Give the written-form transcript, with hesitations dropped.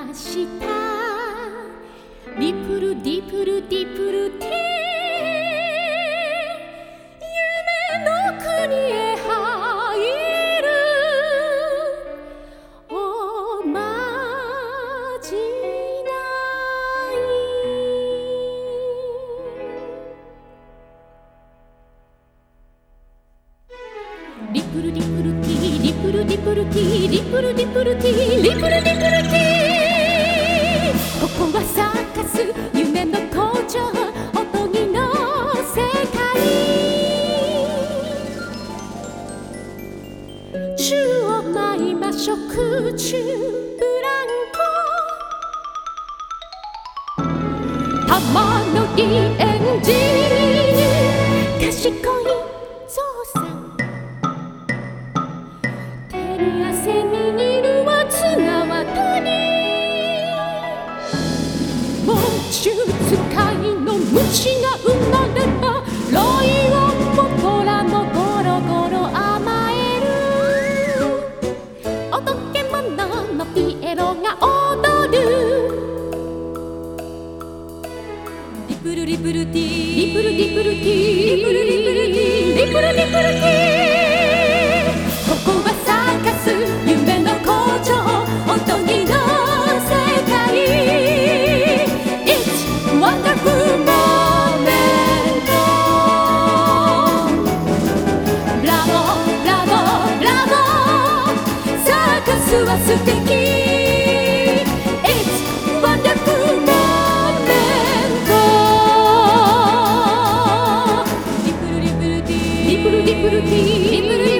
ました。リプルディプルディプルティ、夢の国へ入るおまじない。リプルディプルティ、リプルディプルティ、リプルディプルティ、リプルディプルティ。ここはサーカス、夢の工場、おとぎの世界。宙を舞いましょう、空中ブランコ。玉のリエンジン、賢いゾウさん。照り汗握るは綱渡り。猛獣使いの虫が生まれば、ライオンもトラもゴロゴロ甘える。おとけもののピエロが踊る。リプルリプルティー、リプルディプルティー、リプルリプルティー、リプルディプルティー。ここはサーカス、夢の工場、おとぎの世界。It's wonderful moment。 ブラボーブラボーブラボー、サーカスは素敵。It's wonderful moment。 リプルリプルティー、リプルリプルティー、リプル